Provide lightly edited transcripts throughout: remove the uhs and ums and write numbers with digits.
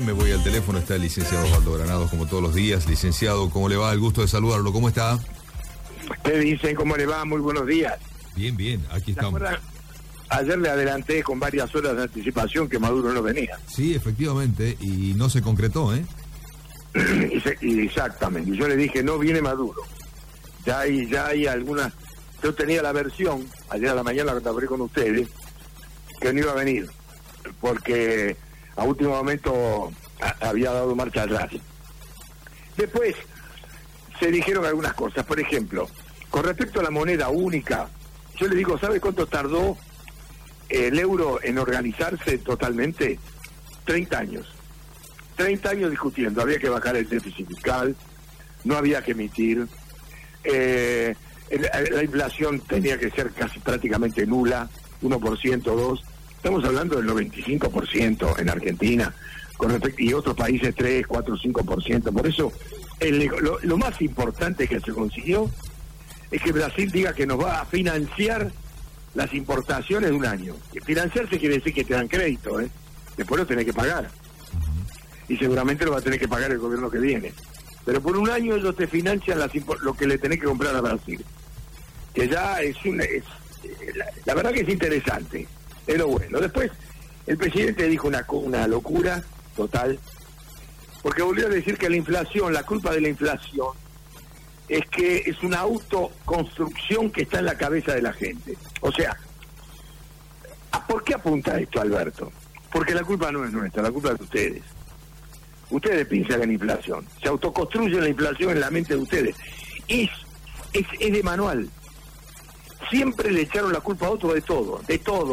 Me voy al teléfono, está el licenciado Osvaldo Granados, como todos los días. Licenciado, ¿cómo le va? El gusto de saludarlo. ¿Cómo está? ¿Qué dicen? ¿Cómo le va? Muy buenos días. Bien, bien, aquí estamos. Ayer le adelanté con varias horas de anticipación que Maduro no venía. Sí, efectivamente, y no se concretó, ¿eh? Exactamente, y yo le dije, no viene Maduro. Ya hay algunas... Yo tenía la versión, ayer a la mañana cuando hablé con ustedes, que no iba a venir, porque a último momento había dado marcha atrás. Después se dijeron algunas cosas, por ejemplo, con respecto a la moneda única, yo le digo, ¿sabe cuánto tardó el euro en organizarse totalmente? 30 años. 30 años discutiendo, había que bajar el déficit fiscal, no había que emitir, la inflación tenía que ser casi prácticamente nula, 1%, 2%, estamos hablando del 95% en Argentina, y otros países 3, 4, 5%, por eso lo más importante que se consiguió es que Brasil diga que nos va a financiar las importaciones de un año. Financiarse quiere decir que te dan crédito, después lo tenés que pagar. Y seguramente lo va a tener que pagar el gobierno que viene. Pero por un año ellos te financian lo que le tenés que comprar a Brasil. Que ya la verdad que es interesante, es lo bueno. Después, el presidente dijo una locura total, porque volvió a decir que la inflación, la culpa de la inflación, es que es una autoconstrucción que está en la cabeza de la gente. O sea, ¿por qué apunta esto, Alberto? Porque la culpa no es nuestra, la culpa es de ustedes. Ustedes piensan en inflación, se autoconstruye la inflación en la mente de ustedes. Es de manual. Siempre le echaron la culpa a otro de todo,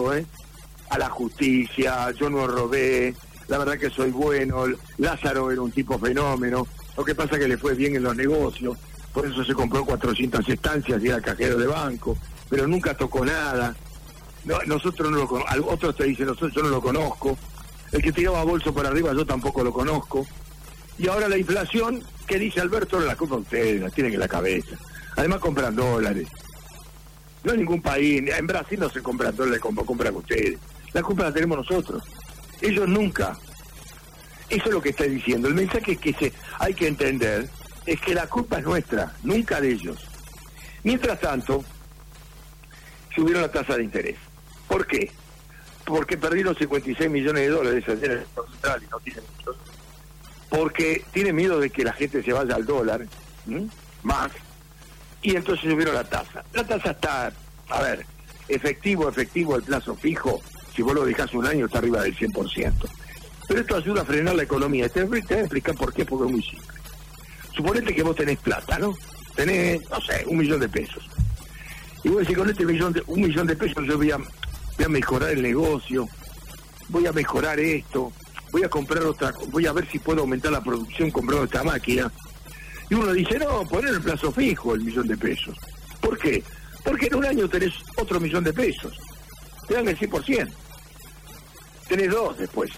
a la justicia, yo no robé, la verdad que soy bueno, Lázaro era un tipo fenómeno, lo que pasa es que le fue bien en los negocios, por eso se compró 400 estancias y era cajero de banco, pero nunca tocó nada. No, nosotros no lo conocemos, otros te dicen, yo no lo conozco. El que tiraba bolso por arriba yo tampoco lo conozco. Y ahora la inflación, ¿qué dice Alberto? La culpa ustedes, la tienen en la cabeza. Además compran dólares. No hay ningún país, en Brasil no se compran dólares como compran ustedes. La culpa la tenemos nosotros. Ellos nunca. Eso es lo que está diciendo. El mensaje que hay que entender es que la culpa es nuestra, nunca de ellos. Mientras tanto, subieron la tasa de interés. ¿Por qué? Porque perdieron 56 millones de dólares ayer en el Banco Central y no tienen muchos. Porque tienen miedo de que la gente se vaya al dólar, más, y entonces subieron la tasa. La tasa está, efectivo, el plazo fijo, si vos lo dejás un año está arriba del 100%. Pero esto ayuda a frenar la economía. Te voy a explicar por qué, porque es muy simple. Suponete que vos tenés plata, ¿no? Tenés, no sé, 1 millón de pesos. Y vos decís, con este 1 millón de pesos yo voy a mejorar el negocio, voy a mejorar esto, voy a comprar voy a ver si puedo aumentar la producción comprando esta máquina. Y uno dice, no, poner el plazo fijo el 1 millón de pesos. ¿Por qué? Porque en un año tenés otro 1 millón de pesos. Te dan el 100%. Tenés 2 después.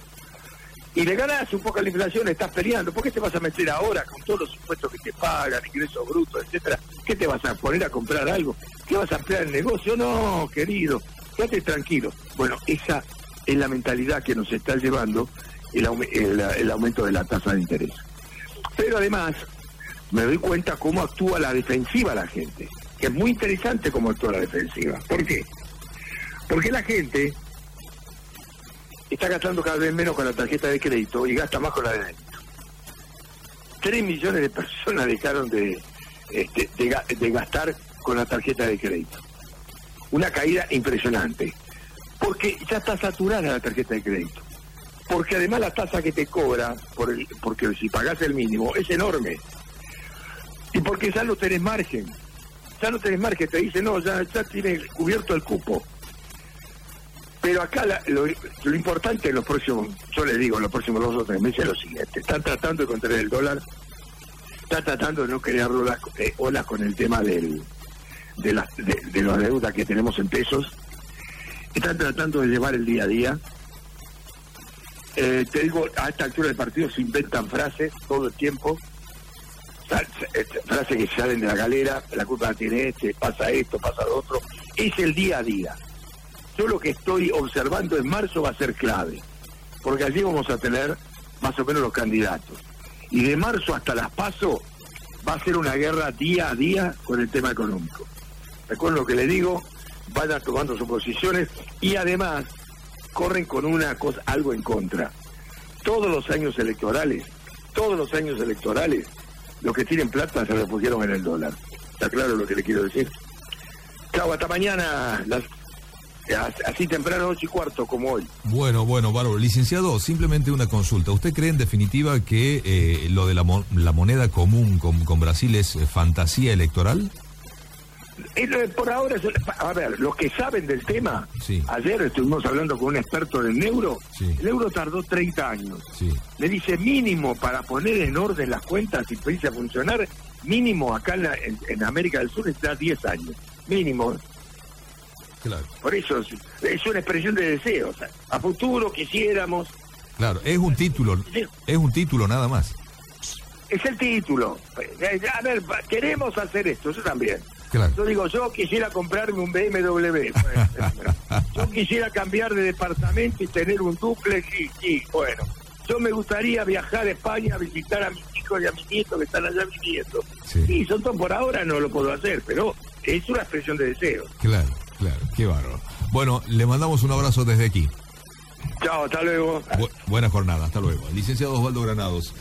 Y le ganás un poco a la inflación, estás peleando. ¿Por qué te vas a meter ahora con todos los impuestos que te pagan, ingresos brutos, etcétera? ¿Qué te vas a poner a comprar algo? ¿Qué vas a ampliar el negocio? No, querido. Quédate tranquilo. Bueno, esa es la mentalidad que nos está llevando el aumento de la tasa de interés. Pero además, me doy cuenta cómo actúa la defensiva la gente, que es muy interesante cómo actúa la defensiva. ¿Por qué? Porque la gente está gastando cada vez menos con la tarjeta de crédito y gasta más con la de débito. 3 millones de personas dejaron de gastar con la tarjeta de crédito. Una caída impresionante, porque ya está saturada la tarjeta de crédito, porque además la tasa que te cobra, porque si pagás el mínimo, es enorme, y porque ya no tenés margen, te dice, no, ya tiene cubierto el cupo. Pero acá lo importante en los próximos, yo les digo, en los próximos 2 o 3 meses es lo siguiente: están tratando de contener el dólar, están tratando de no crear olas con el tema de la deuda que tenemos en pesos, están tratando de llevar el día a día. Te digo, a esta altura del partido se inventan frases todo el tiempo, frases que salen de la galera, la culpa la tiene este, pasa esto, pasa lo otro. Es el día a día. Yo lo que estoy observando en marzo va a ser clave, porque allí vamos a tener más o menos los candidatos. Y de marzo hasta las PASO va a ser una guerra día a día con el tema económico. Recuerden lo que les digo, vayan tomando sus posiciones y además corren con una cosa, algo en contra. Todos los años electorales, los que tienen plata se refugiaron en el dólar. ¿Está claro lo que le quiero decir? Chao, hasta mañana, así temprano, 8:15, como hoy. Bueno, bárbaro. Licenciado, simplemente una consulta. ¿Usted cree en definitiva que lo de la moneda común con Brasil es fantasía electoral? Por ahora, a ver, los que saben del tema, sí. Ayer estuvimos hablando con un experto del euro, sí. El euro tardó 30 años. Sí. Le dice mínimo para poner en orden las cuentas y pedirse a funcionar, mínimo acá en América del Sur está 10 años, mínimo. Claro. Por eso es una expresión de deseos. A futuro quisiéramos. Claro, es un título nada más. Es el título. A ver, queremos hacer esto, yo también. Claro. Yo digo, yo quisiera comprarme un BMW. Yo quisiera cambiar de departamento y tener un dúplex, sí, bueno. Yo me gustaría viajar a España a visitar a mis hijos y a mis nietos que están allá viviendo. Sí, por ahora no lo puedo hacer, pero es una expresión de deseo. Claro, qué bárbaro. Bueno, le mandamos un abrazo desde aquí. Chao, hasta luego. Buena jornada, hasta luego. Licenciado Osvaldo Granados.